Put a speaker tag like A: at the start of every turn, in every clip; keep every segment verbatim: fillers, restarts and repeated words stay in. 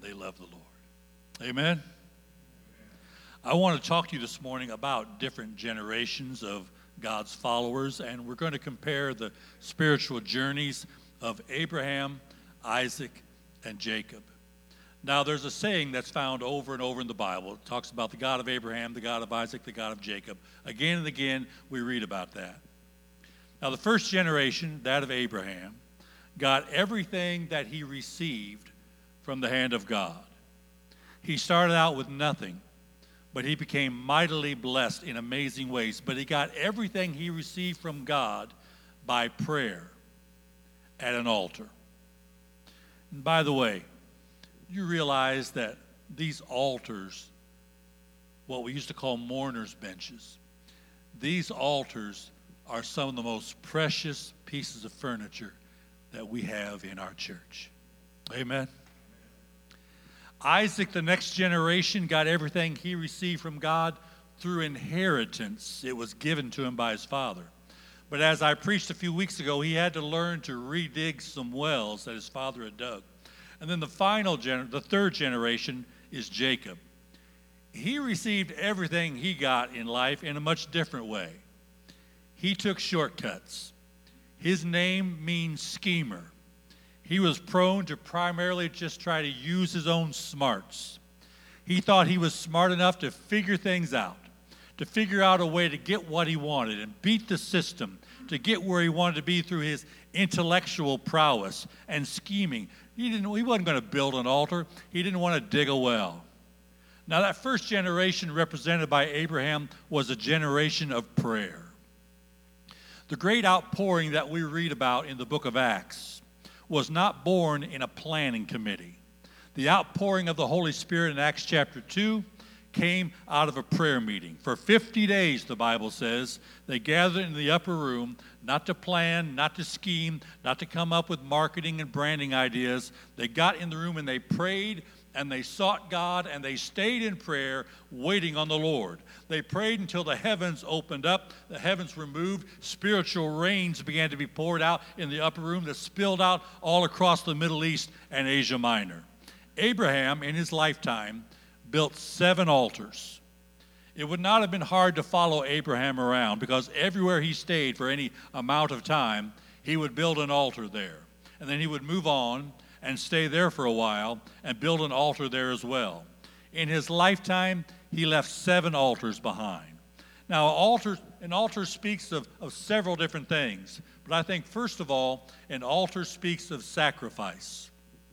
A: they love the Lord. Amen? I want to talk to you this morning about different generations of God's followers, and we're going to compare the spiritual journeys of Abraham, Isaac, and Jacob. Now, there's a saying that's found over and over in the Bible. It talks about the God of Abraham, the God of Isaac, the God of Jacob. Again and again, we read about that. Now, the first generation, that of Abraham, got everything that he received from the hand of God. He started out with nothing, but he became mightily blessed in amazing ways. But he got everything he received from God by prayer at an altar. And by the way, you realize that these altars, what we used to call mourners' benches, these altars are some of the most precious pieces of furniture that we have in our church. Amen. Isaac, the next generation, got everything he received from God through inheritance. It was given to him by his father. But as I preached a few weeks ago, he had to learn to redig some wells that his father had dug. And then the final, gener- the third generation is Jacob. He received everything he got in life in a much different way. He took shortcuts. His name means schemer. He was prone to primarily just try to use his own smarts. He thought he was smart enough to figure things out, to figure out a way to get what he wanted and beat the system, to get where he wanted to be through his intellectual prowess and scheming. He didn't, he wasn't going to build an altar. He didn't want to dig a well. Now, that first generation represented by Abraham was a generation of prayer. The great outpouring that we read about in the book of Acts was not born in a planning committee. The outpouring of the Holy Spirit in Acts chapter two came out of a prayer meeting. For fifty days, the Bible says, they gathered in the upper room, not to plan, not to scheme, not to come up with marketing and branding ideas. They got in the room and they prayed and they sought God and they stayed in prayer, waiting on the Lord. They prayed until the heavens opened up, the heavens were moved, spiritual rains began to be poured out in the upper room that spilled out all across the Middle East and Asia Minor. Abraham, in his lifetime, built seven altars. It would not have been hard to follow Abraham around because everywhere he stayed for any amount of time, he would build an altar there. And then he would move on and stay there for a while and build an altar there as well. In his lifetime, he left seven altars behind. Now, altar, an altar speaks of, of several different things, but I think first of all, an altar speaks of sacrifice.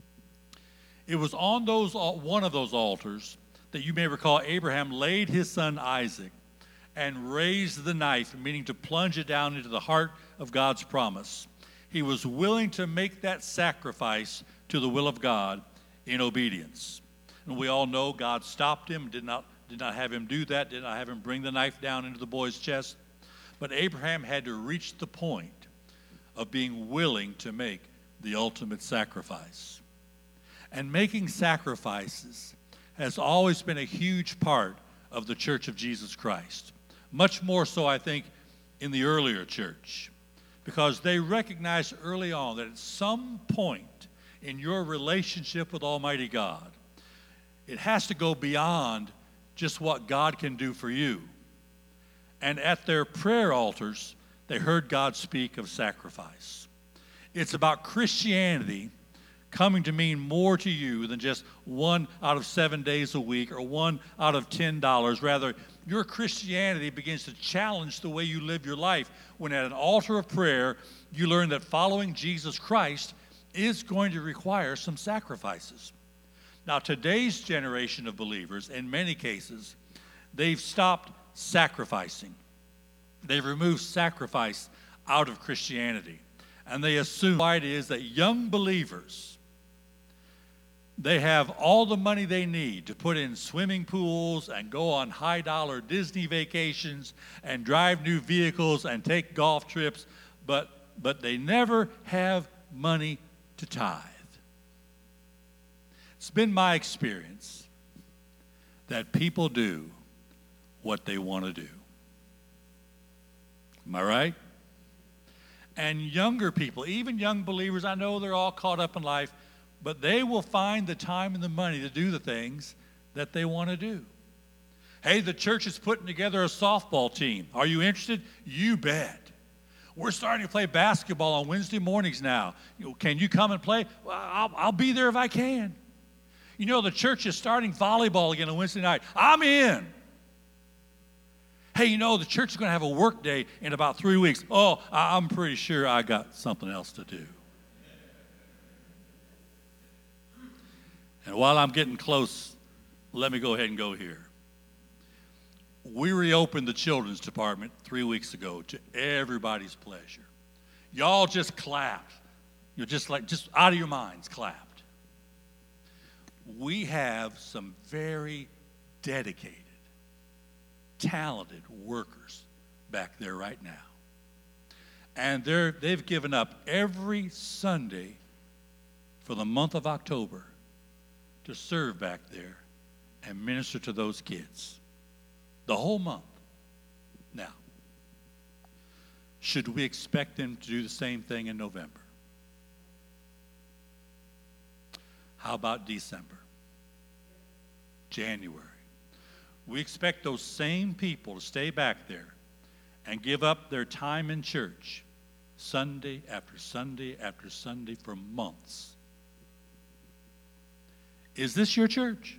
A: It was on those one of those altars that you may recall Abraham laid his son Isaac and raised the knife, meaning to plunge it down into the heart of God's promise. He was willing to make that sacrifice to the will of God in obedience. And we all know God stopped him, did not, did not have him do that, did not have him bring the knife down into the boy's chest. But Abraham had to reach the point of being willing to make the ultimate sacrifice. And making sacrifices has always been a huge part of the Church of Jesus Christ. Much more so, I think, in the earlier church. Because they recognized early on that at some point in your relationship with Almighty God, it has to go beyond just what God can do for you. And at their prayer altars, they heard God speak of sacrifice. It's about Christianity coming to mean more to you than just one out of seven days a week or one out of ten dollars. Rather, your Christianity begins to challenge the way you live your life when at an altar of prayer, you learn that following Jesus Christ is going to require some sacrifices. Now, today's generation of believers, in many cases, they've stopped sacrificing. They've removed sacrifice out of Christianity. And they assume why it is that young believers, they have all the money they need to put in swimming pools and go on high-dollar Disney vacations and drive new vehicles and take golf trips, but, but they never have money to tithe. It's been my experience that people do what they want to do. Am I right? And younger people, even young believers, I know they're all caught up in life, but they will find the time and the money to do the things that they want to do. Hey, the church is putting together a softball team. Are you interested? You bet. We're starting to play basketball on Wednesday mornings now. You know, can you come and play? Well, I'll, I'll be there if I can. You know, the church is starting volleyball again on Wednesday night. I'm in. Hey, you know, the church is going to have a work day in about three weeks. Oh, I'm pretty sure I got something else to do. And while I'm getting close, let me go ahead and go here. We reopened the children's department three weeks ago to everybody's pleasure. Y'all just clapped. You're just like, just out of your minds, clapped. We have some very dedicated, talented workers back there right now. And they're, they've given up every Sunday for the month of October to serve back there and minister to those kids. The whole month. Now, should we expect them to do the same thing in November? How about December? January? We expect those same people to stay back there and give up their time in church Sunday after Sunday after Sunday for months. Is this your church?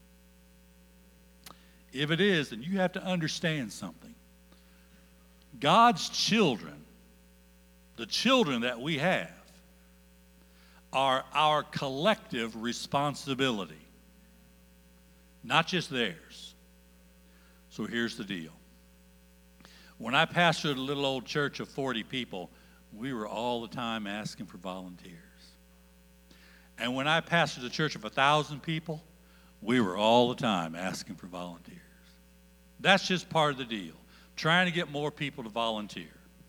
A: If it is, then you have to understand something. God's children, the children that we have, are our collective responsibility, not just theirs. So here's the deal. When I pastored a little old church of forty people, we were all the time asking for volunteers. And when I pastored a church of one thousand people, we were all the time asking for volunteers. That's just part of the deal, trying to get more people to volunteer.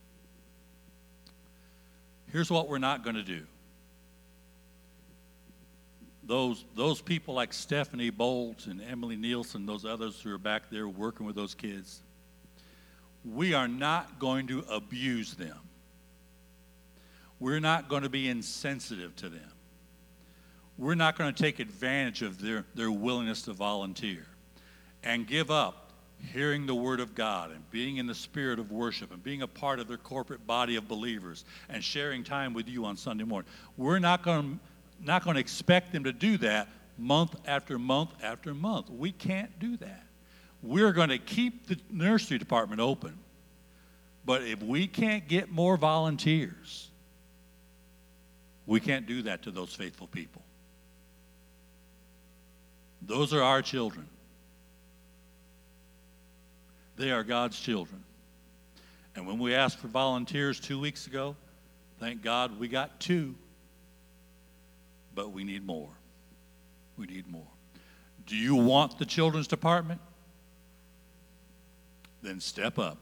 A: Here's what we're not going to do. Those, those people like Stephanie Bolts and Emily Nielsen, those others who are back there working with those kids, we are not going to abuse them. We're not going to be insensitive to them. We're not going to take advantage of their, their willingness to volunteer and give up hearing the Word of God and being in the spirit of worship and being a part of their corporate body of believers and sharing time with you on Sunday morning. We're not going to, not going to expect them to do that month after month after month. We can't do that. We're going to keep the nursery department open, but if we can't get more volunteers, we can't do that to those faithful people. Those are our children. They are God's children. And when we asked for volunteers two weeks ago, thank God we got two. But we need more. We need more. Do you want the children's department? Then step up.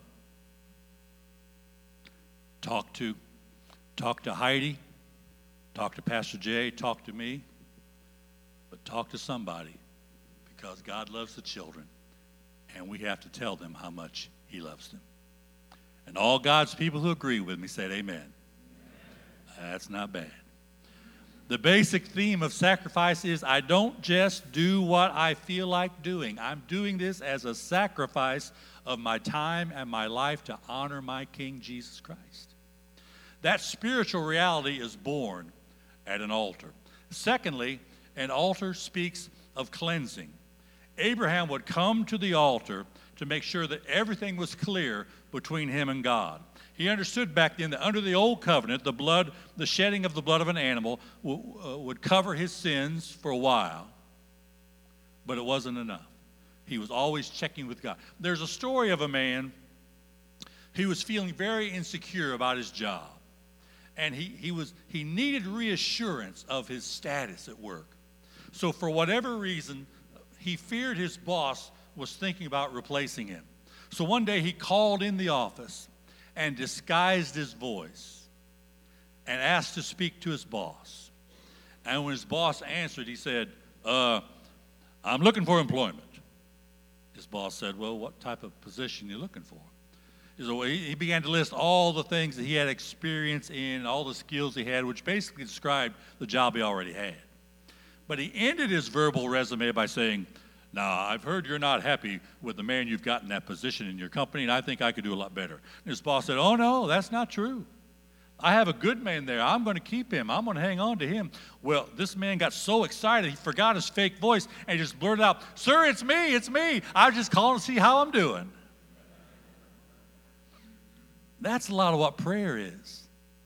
A: Talk to, talk to Heidi. Talk to Pastor Jay. Talk to me. But talk to somebody, because God loves the children. And we have to tell them how much he loves them. And all God's people who agree with me said amen. Amen. That's not bad. The basic theme of sacrifice is I don't just do what I feel like doing. I'm doing this as a sacrifice of my time and my life to honor my King Jesus Christ. That spiritual reality is born at an altar. Secondly, an altar speaks of cleansing. Abraham would come to the altar to make sure that everything was clear between him and God. He understood back then that under the old covenant, the blood, the shedding of the blood of an animal w- uh, would cover his sins for a while, but it wasn't enough. He was always checking with God. There's a story of a man who was feeling very insecure about his job, and he, he, was, he needed reassurance of his status at work. So for whatever reason, he feared his boss was thinking about replacing him. So one day he called in the office and disguised his voice and asked to speak to his boss. And when his boss answered, he said, uh, I'm looking for employment. His boss said, well, what type of position are you looking for? He, said, well, he, he began to list all the things that he had experience in, all the skills he had, which basically described the job he already had. But he ended his verbal resume by saying, "Now, I've heard you're not happy with the man you've got in that position in your company, and I think I could do a lot better." And his boss said, "Oh, no, that's not true. I have a good man there. I'm going to keep him. I'm going to hang on to him." Well, this man got so excited, he forgot his fake voice, and he just blurted out, "Sir, it's me, it's me. I was just calling to see how I'm doing." That's a lot of what prayer is.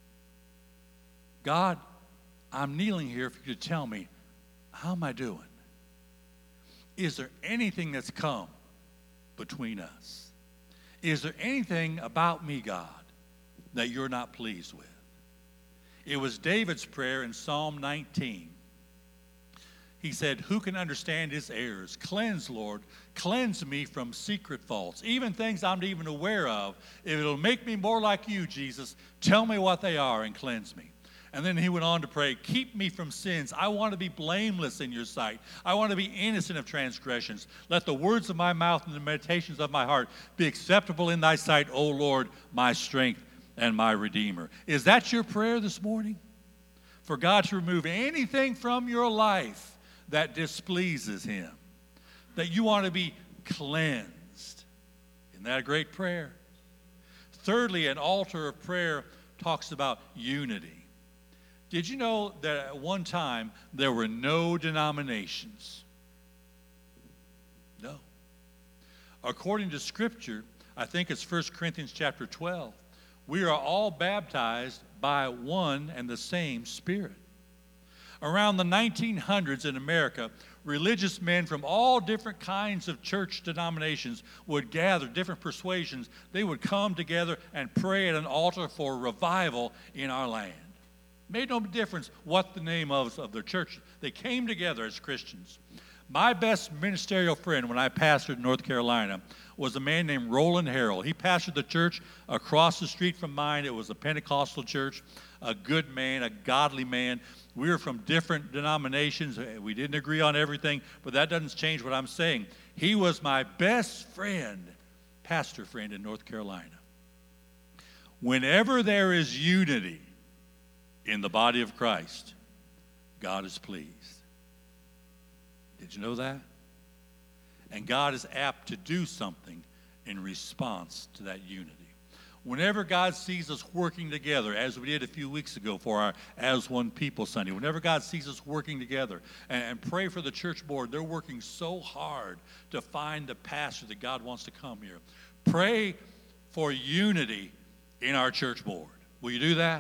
A: God, I'm kneeling here if you could tell me, how am I doing? Is there anything that's come between us? Is there anything about me, God, that you're not pleased with? It was David's prayer in Psalm nineteen. He said, "Who can understand his errors? Cleanse, Lord, cleanse me from secret faults, even things I'm not even aware of. If it'll make me more like you, Jesus, tell me what they are and cleanse me." And then he went on to pray, "Keep me from sins. I want to be blameless in your sight. I want to be innocent of transgressions. Let the words of my mouth and the meditations of my heart be acceptable in thy sight, O Lord, my strength and my Redeemer." Is that your prayer this morning? For God to remove anything from your life that displeases him, that you want to be cleansed. Isn't that a great prayer? Thirdly, an altar of prayer talks about unity. Did you know that at one time there were no denominations? No. According to Scripture, I think it's First Corinthians chapter twelve, we are all baptized by one and the same Spirit. Around the nineteen hundreds in America, religious men from all different kinds of church denominations would gather, different persuasions. They would come together and pray at an altar for revival in our land. Made no difference what the name of, of their church. They came together as Christians. My best ministerial friend when I pastored in North Carolina was a man named Roland Harrell. He pastored the church across the street from mine. It was a Pentecostal church, a good man, a godly man. We were from different denominations. We didn't agree on everything, but that doesn't change what I'm saying. He was my best friend, pastor friend in North Carolina. Whenever there is unity in the body of Christ, God is pleased. Did you know that? And God is apt to do something in response to that unity. Whenever God sees us working together, as we did a few weeks ago for our As One People Sunday, whenever God sees us working together, and, and pray for the church board, they're working so hard to find the pastor that God wants to come here. Pray for unity in our church board. Will you do that?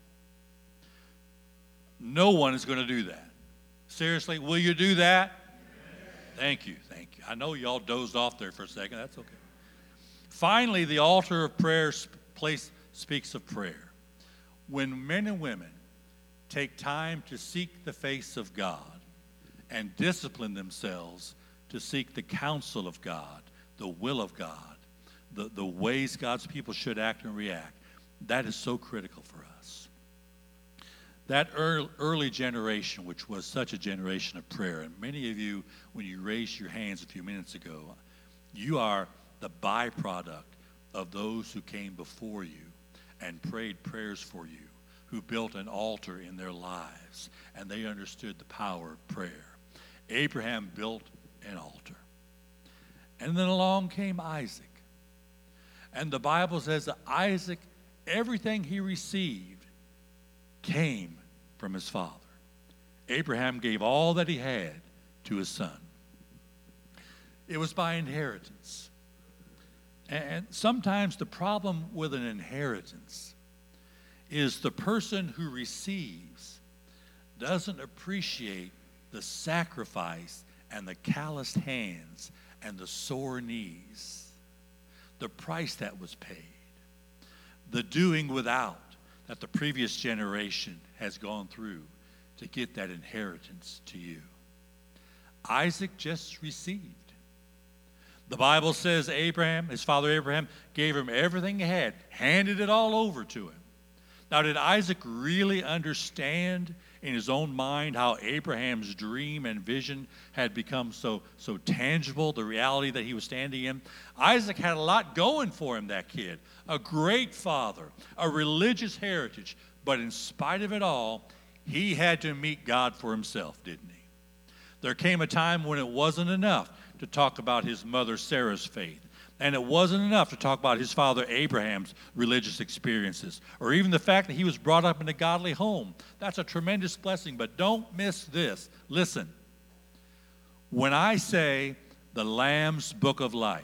A: No one is going to do that. Seriously, will you do that? Thank you, thank you. I know y'all dozed off there for a second. That's okay. Finally, the altar of prayer place speaks of prayer. When men and women take time to seek the face of God and discipline themselves to seek the counsel of God, the will of God, the, the ways God's people should act and react, that is so critical for us. That early, early generation, which was such a generation of prayer, and many of you, when you raised your hands a few minutes ago, you are the byproduct of those who came before you and prayed prayers for you, who built an altar in their lives, and they understood the power of prayer. Abraham built an altar. And then along came Isaac. And the Bible says that Isaac, everything he received came from his father. Abraham gave all that he had to his son. It was by inheritance. And sometimes the problem with an inheritance is the person who receives doesn't appreciate the sacrifice and the calloused hands and the sore knees, the price that was paid, the doing without that the previous generation has gone through to get that inheritance to you. Isaac just received. The Bible says Abraham, his father Abraham, gave him everything he had, handed it all over to him. Now, did Isaac really understand in his own mind how Abraham's dream and vision had become so, so tangible, the reality that he was standing in? Isaac had a lot going for him, that kid. A great father, a religious heritage. But in spite of it all, he had to meet God for himself, didn't he? There came a time when it wasn't enough to talk about his mother Sarah's faith. And it wasn't enough to talk about his father Abraham's religious experiences, or even the fact that he was brought up in a godly home. That's a tremendous blessing, but don't miss this. Listen, when I say the Lamb's Book of Life,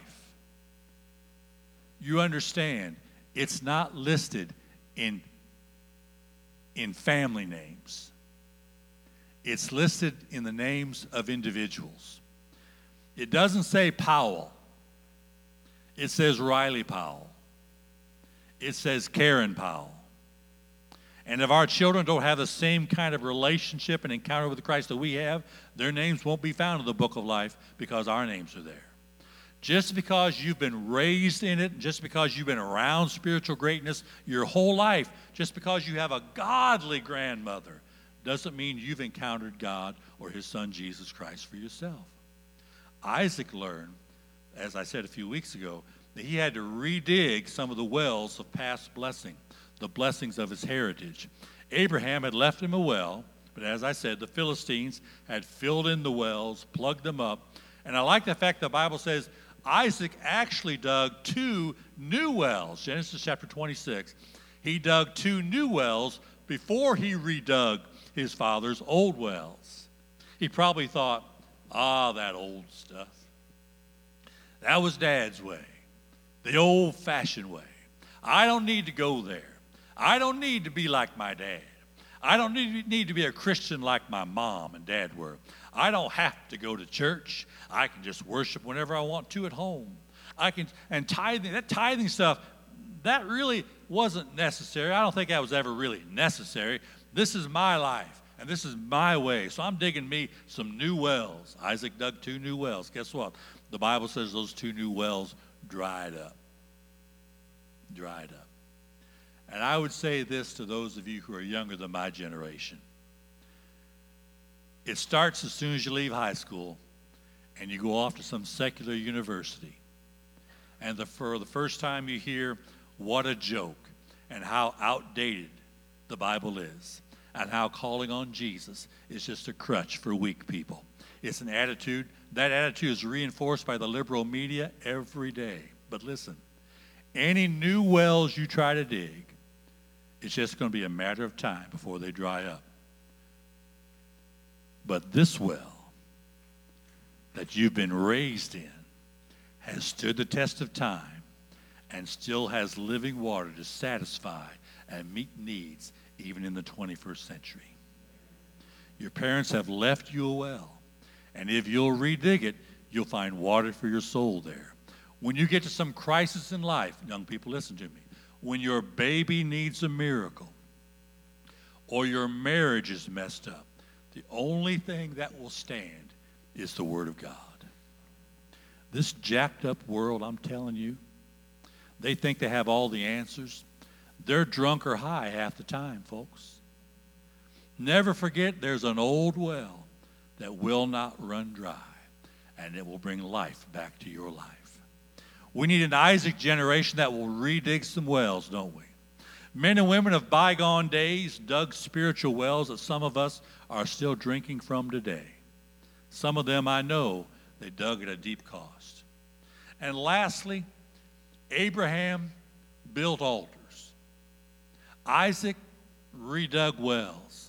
A: you understand it's not listed in, in family names. It's listed in the names of individuals. It doesn't say Powell. It says Riley Powell. It says Karen Powell. And if our children don't have the same kind of relationship and encounter with Christ that we have, their names won't be found in the book of life because our names are there. Just because you've been raised in it, just because you've been around spiritual greatness your whole life, just because you have a godly grandmother, doesn't mean you've encountered God or his son Jesus Christ for yourself. Isaac learned, as I said a few weeks ago, that he had to redig some of the wells of past blessing, the blessings of his heritage. Abraham had left him a well, but as I said, the Philistines had filled in the wells, plugged them up. And I like the fact the Bible says Isaac actually dug two new wells. Genesis chapter twenty-six. He dug two new wells before he redug his father's old wells. He probably thought, ah, that old stuff. That was Dad's way, the old-fashioned way. I don't need to go there. I don't need to be like my dad. I don't need, need to be a Christian like my mom and dad were. I don't have to go to church. I can just worship whenever I want to at home. I can, and tithing, that tithing stuff, that really wasn't necessary. I don't think that was ever really necessary. This is my life, and this is my way. So I'm digging me some new wells. Isaac dug two new wells. Guess what? The Bible says those two new wells dried up. Dried up. And I would say this to those of you who are younger than my generation. It starts as soon as you leave high school and you go off to some secular university. And the, for the first time you hear what a joke and how outdated the Bible is and how calling on Jesus is just a crutch for weak people. It's an attitude. That attitude is reinforced by the liberal media every day. But listen, any new wells you try to dig, it's just going to be a matter of time before they dry up. But this well that you've been raised in has stood the test of time and still has living water to satisfy and meet needs even in the twenty-first century. Your parents have left you a well. And if you'll redig it, you'll find water for your soul there. When you get to some crisis in life, young people, listen to me. When your baby needs a miracle or your marriage is messed up, the only thing that will stand is the Word of God. This jacked up world, I'm telling you, they think they have all the answers. They're drunk or high half the time, folks. Never forget there's an old well that will not run dry, and it will bring life back to your life. We need an Isaac generation that will redig some wells, don't we? Men and women of bygone days dug spiritual wells that some of us are still drinking from today. Some of them I know they dug at a deep cost. And lastly, Abraham built altars. Isaac redug wells.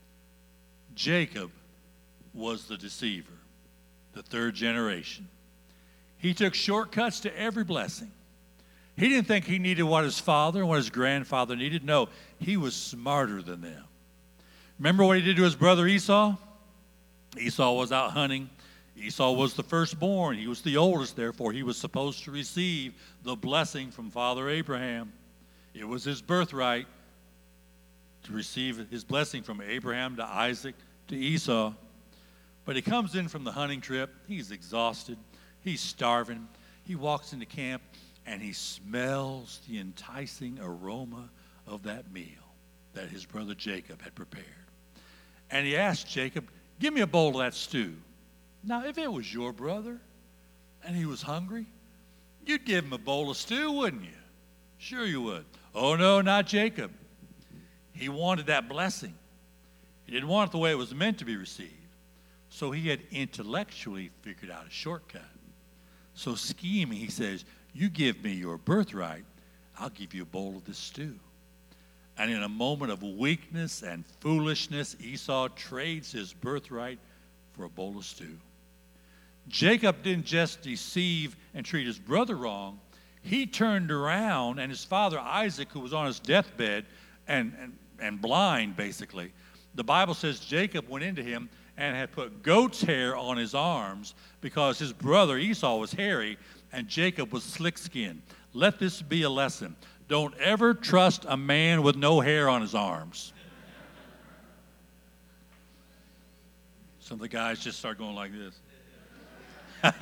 A: Jacob was the deceiver, the third generation. He took shortcuts to every blessing. He didn't think he needed what his father and what his grandfather needed. No, he was smarter than them. Remember what he did to his brother Esau? Esau was out hunting. Esau was the firstborn. He was the oldest, therefore he was supposed to receive the blessing from Father Abraham. It was his birthright to receive his blessing from Abraham to Isaac to Esau. But he comes in from the hunting trip. He's exhausted. He's starving. He walks into camp and he smells the enticing aroma of that meal that his brother Jacob had prepared. And he asked Jacob, give me a bowl of that stew. Now, if it was your brother and he was hungry, you'd give him a bowl of stew, wouldn't you? Sure you would. Oh, no, not Jacob. He wanted that blessing. He didn't want it the way it was meant to be received. So he had intellectually figured out a shortcut. So scheming, he says, you give me your birthright, I'll give you a bowl of this stew. And in a moment of weakness and foolishness, Esau trades his birthright for a bowl of stew. Jacob didn't just deceive and treat his brother wrong. He turned around, and his father Isaac, who was on his deathbed and, and, and blind, basically, the Bible says Jacob went into him and had put goat's hair on his arms because his brother Esau was hairy and Jacob was slick-skinned. Let this be a lesson. Don't ever trust a man with no hair on his arms. Some of the guys just start going like this.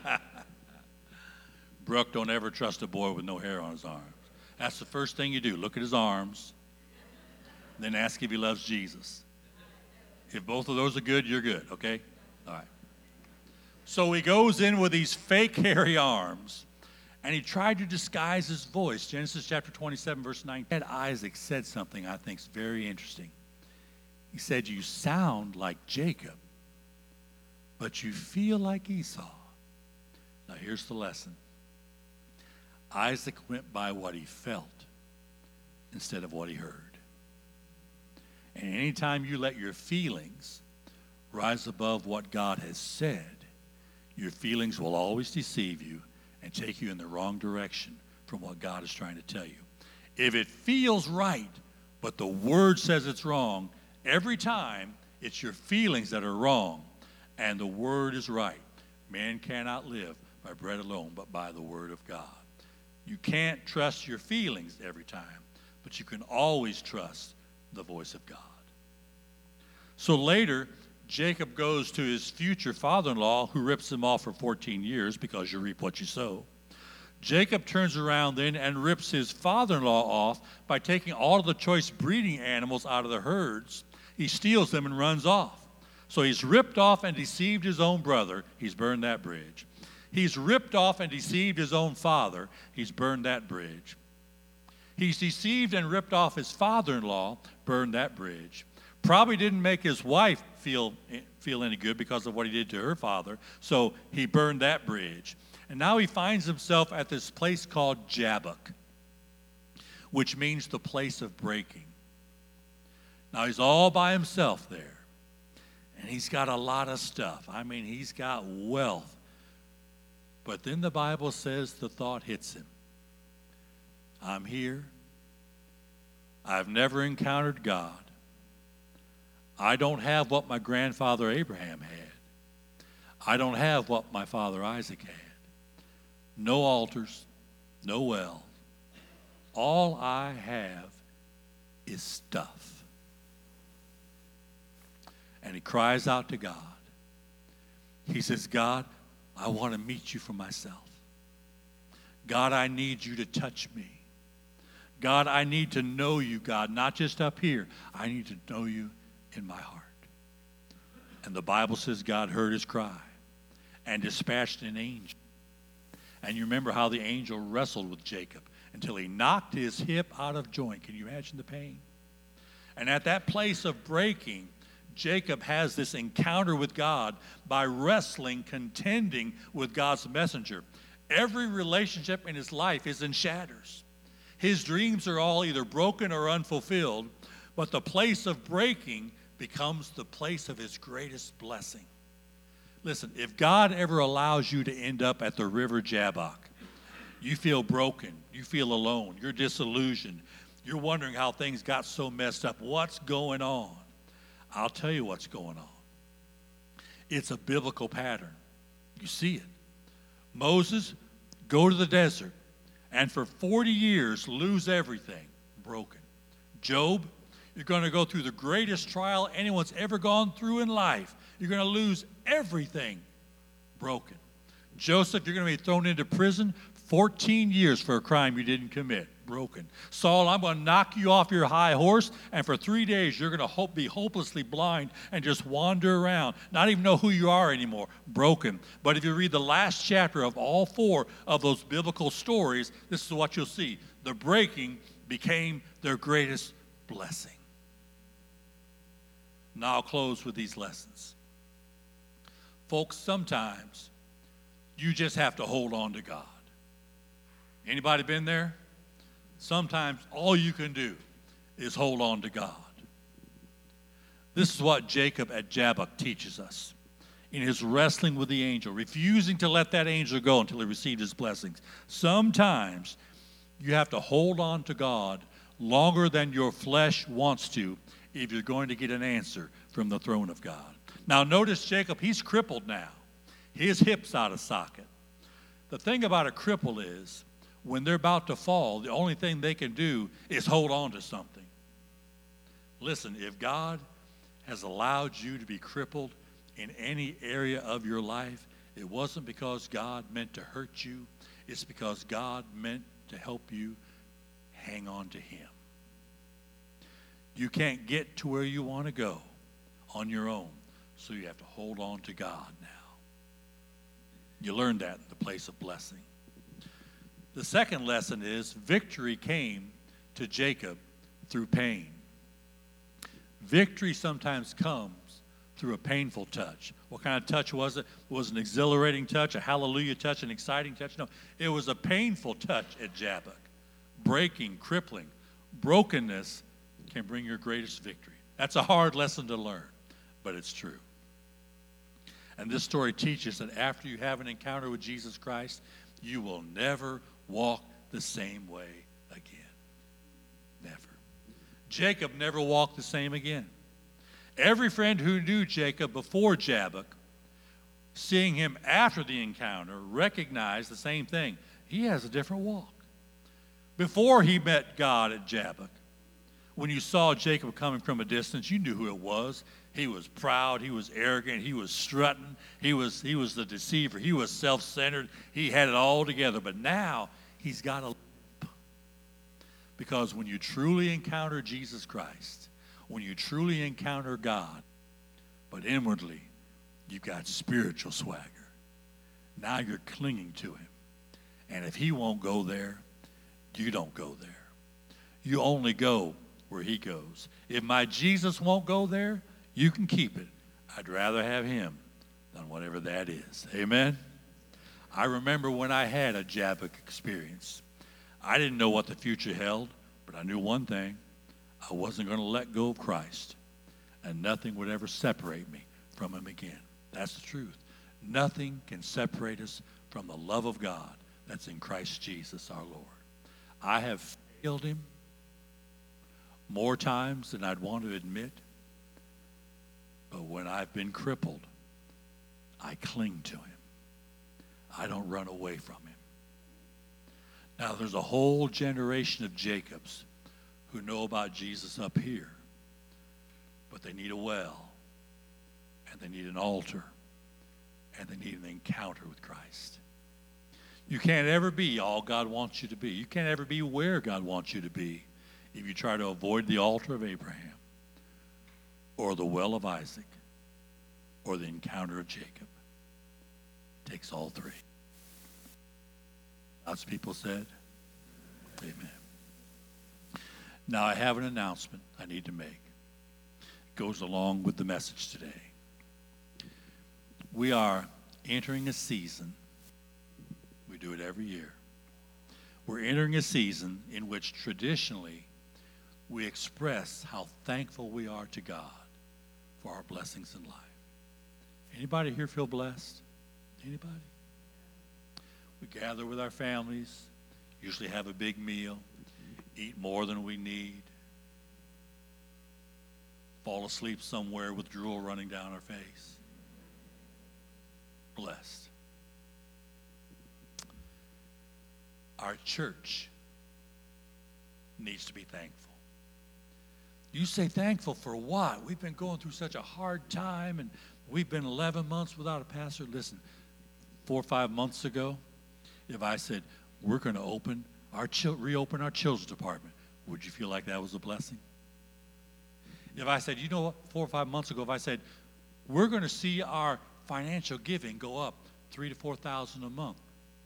A: Brooke, don't ever trust a boy with no hair on his arms. That's the first thing you do. Look at his arms, then ask if he loves Jesus. If both of those are good, you're good, okay? All right. So he goes in with these fake hairy arms, and he tried to disguise his voice. Genesis chapter twenty-seven, verse nineteen. Isaac said something I think is very interesting. He said, you sound like Jacob, but you feel like Esau. Now here's the lesson. Isaac went by what he felt instead of what he heard. And anytime you let your feelings rise above what God has said, your feelings will always deceive you and take you in the wrong direction from what God is trying to tell you. If it feels right, but the Word says it's wrong, every time it's your feelings that are wrong and the Word is right. Man cannot live by bread alone, but by the Word of God. You can't trust your feelings every time, but you can always trust the voice of God. So later, Jacob goes to his future father-in-law, who rips him off for fourteen years because you reap what you sow. Jacob turns around then and rips his father-in-law off by taking all of the choice breeding animals out of the herds. He steals them and runs off. So he's ripped off and deceived his own brother. He's burned that bridge. He's ripped off and deceived his own father. He's burned that bridge. He's deceived and ripped off his father-in-law, burned that bridge. Probably didn't make his wife feel, feel any good because of what he did to her father, so he burned that bridge. And now he finds himself at this place called Jabbok, which means the place of breaking. Now he's all by himself there, and he's got a lot of stuff. I mean, he's got wealth. But then the Bible says the thought hits him. I'm here. I've never encountered God. I don't have what my grandfather Abraham had. I don't have what my father Isaac had. No altars, no well. All I have is stuff. And he cries out to God. He says, God, I want to meet you for myself. God, I need you to touch me. God, I need to know you, God, not just up here. I need to know you in my heart. And the Bible says God heard his cry and dispatched an angel. And you remember how the angel wrestled with Jacob until he knocked his hip out of joint. Can you imagine the pain? And at that place of breaking, Jacob has this encounter with God by wrestling, contending with God's messenger. Every relationship in his life is in shatters. His dreams are all either broken or unfulfilled, but the place of breaking becomes the place of his greatest blessing. Listen, if God ever allows you to end up at the river Jabbok, you feel broken, you feel alone, you're disillusioned, you're wondering how things got so messed up. What's going on? I'll tell you what's going on. It's a biblical pattern. You see it. Moses, go to the desert, and for forty years lose everything, broken. Job, you're going to go through the greatest trial anyone's ever gone through in life. You're going to lose everything, broken. Joseph, you're going to be thrown into prison fourteen years for a crime you didn't commit, broken. Saul, I'm going to knock you off your high horse, and for three days you're going to hope, be hopelessly blind and just wander around, not even know who you are anymore, broken. But if you read the last chapter of all four of those biblical stories, this is what you'll see. The breaking became their greatest blessing. Now I'll close with these lessons. Folks, sometimes you just have to hold on to God. Anybody been there? Sometimes all you can do is hold on to God. This is what Jacob at Jabbok teaches us in his wrestling with the angel, refusing to let that angel go until he received his blessings. Sometimes you have to hold on to God longer than your flesh wants to if you're going to get an answer from the throne of God. Now notice Jacob, he's crippled now. His hip's out of socket. The thing about a cripple is, when they're about to fall, the only thing they can do is hold on to something. Listen, if God has allowed you to be crippled in any area of your life, it wasn't because God meant to hurt you. It's because God meant to help you hang on to him. You can't get to where you want to go on your own, so you have to hold on to God now. You learn that in the place of blessing. The second lesson is victory came to Jacob through pain. Victory sometimes comes through a painful touch. What kind of touch was it? It was an exhilarating touch, a hallelujah touch, an exciting touch? No, it was a painful touch at Jabbok. Breaking, crippling, brokenness can bring your greatest victory. That's a hard lesson to learn, but it's true. And this story teaches that after you have an encounter with Jesus Christ, you will never walk the same way again. Never. Jacob never walked the same again. Every friend who knew Jacob before Jabbok, seeing him after the encounter, recognized the same thing. He has a different walk. Before he met God at Jabbok, when you saw Jacob coming from a distance, you knew who it was. He was proud, he was arrogant, he was strutting, he was, he was the deceiver, he was self-centered, he had it all together. But now he's got a limp. Because when you truly encounter Jesus Christ, when you truly encounter God, but inwardly you've got spiritual swagger, now you're clinging to him. And if he won't go there, you don't go there. You only go where he goes. If my Jesus won't go there, you can keep it. I'd rather have him than whatever that is. Amen? I remember when I had a Jabbok experience. I didn't know what the future held, but I knew one thing. I wasn't going to let go of Christ, and nothing would ever separate me from him again. That's the truth. Nothing can separate us from the love of God that's in Christ Jesus our Lord. I have failed him more times than I'd want to admit. But when I've been crippled, I cling to him. I don't run away from him. Now, there's a whole generation of Jacobs who know about Jesus up here, but they need a well, and they need an altar, and they need an encounter with Christ. You can't ever be all God wants you to be. You can't ever be where God wants you to be if you try to avoid the altar of Abraham, or the well of Isaac, or the encounter of Jacob. It takes all three. God's people said, amen. Now I have an announcement I need to make. It goes along with the message today. We are entering a season. We do it every year. We're entering a season in which traditionally we express how thankful we are to God for our blessings in life. Anybody here feel blessed? Anybody? We gather with our families, usually have a big meal, eat more than we need, fall asleep somewhere with drool running down our face. Blessed. Our church needs to be thankful. You say thankful for what? We've been going through such a hard time, and we've been eleven months without a pastor. Listen, four or five months ago, if I said, we're going to open our chil- reopen our children's department, would you feel like that was a blessing? If I said, you know what, four or five months ago, if I said, we're going to see our financial giving go up three to four thousand a month.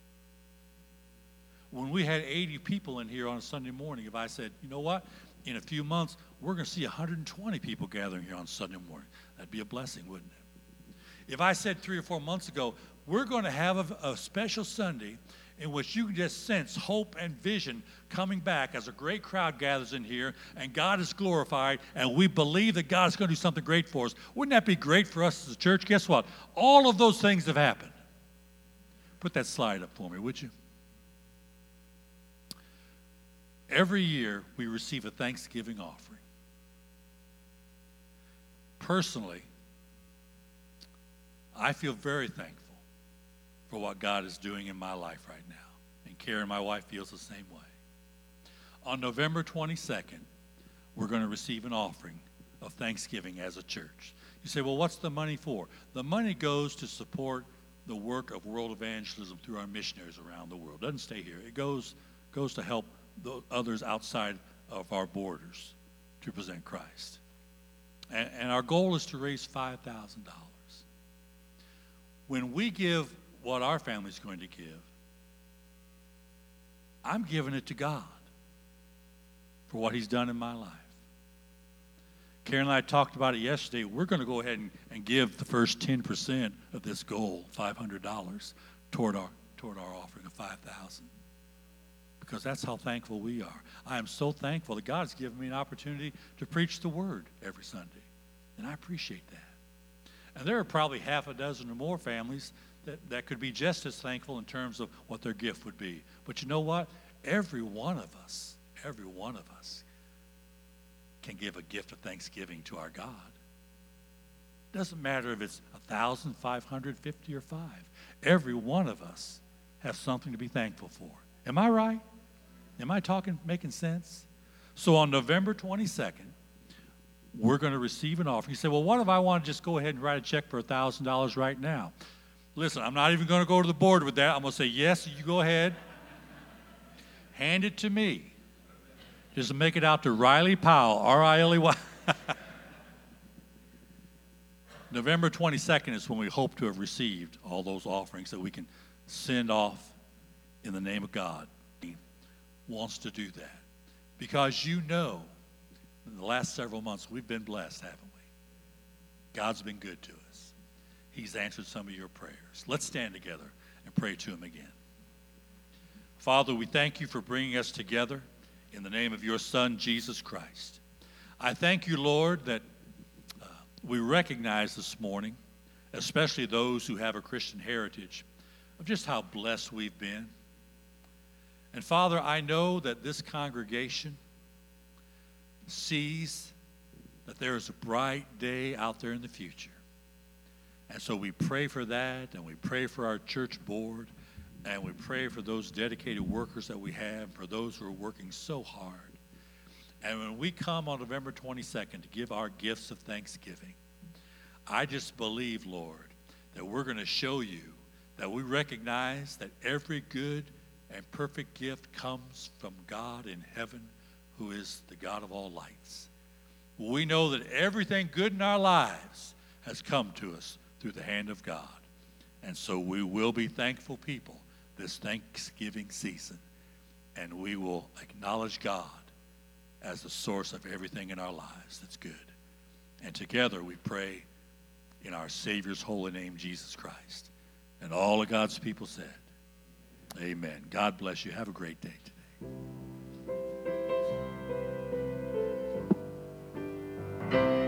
A: When we had eighty people in here on a Sunday morning, if I said, you know what, in a few months, we're going to see one hundred twenty people gathering here on Sunday morning. That'd be a blessing, wouldn't it? If I said three or four months ago, we're going to have a, a special Sunday in which you can just sense hope and vision coming back as a great crowd gathers in here and God is glorified and we believe that God is going to do something great for us, wouldn't that be great for us as a church? Guess what? All of those things have happened. Put that slide up for me, would you? Every year we receive a Thanksgiving offering. Personally, I feel very thankful for what God is doing in my life right now. And Karen, my wife, feels the same way. On November twenty-second, we're going to receive an offering of Thanksgiving as a church. You say, well, what's the money for? The money goes to support the work of world evangelism through our missionaries around the world. It doesn't stay here. It goes, goes to help the others outside of our borders to present Christ. And, and our goal is to raise five thousand dollars. When we give what our family's going to give, I'm giving it to God for what he's done in my life. Karen and I talked about it yesterday. We're going to go ahead and, and give the first ten percent of this goal, five hundred dollars, toward our, toward our offering of five thousand dollars. Because that's how thankful we are. I am so thankful that God's given me an opportunity to preach the word every Sunday. And I appreciate that. And there are probably half a dozen or more families that, that could be just as thankful in terms of what their gift would be. But you know what? Every one of us, every one of us can give a gift of thanksgiving to our God. Doesn't matter if it's a thousand, five hundred fifty, or five. Every one of us has something to be thankful for. Am I right? Am I talking, making sense? So on November twenty-second, we're going to receive an offering. You say, well, what if I want to just go ahead and write a check for one thousand dollars right now? Listen, I'm not even going to go to the board with that. I'm going to say, yes, you go ahead. Hand it to me. Just make it out to Riley Powell, R I L E Y. November twenty-second is when we hope to have received all those offerings that we can send off in the name of God. He wants to do that. Because you know, in the last several months, we've been blessed, haven't we? God's been good to us. He's answered some of your prayers. Let's stand together and pray to him again. Father, we thank you for bringing us together in the name of your Son, Jesus Christ. I thank you, Lord, that uh, we recognize this morning, especially those who have a Christian heritage, of just how blessed we've been. And Father, I know that this congregation sees that there is a bright day out there in the future. And so we pray for that, and we pray for our church board, and we pray for those dedicated workers that we have, for those who are working so hard. And when we come on November twenty-second to give our gifts of thanksgiving, I just believe, Lord, that we're going to show you that we recognize that every good and perfect gift comes from God in heaven, who is the God of all lights. We know that everything good in our lives has come to us through the hand of God. And so we will be thankful people this Thanksgiving season. And we will acknowledge God as the source of everything in our lives that's good. And together we pray in our Savior's holy name, Jesus Christ. And all of God's people said, amen. God bless you. Have a great day today.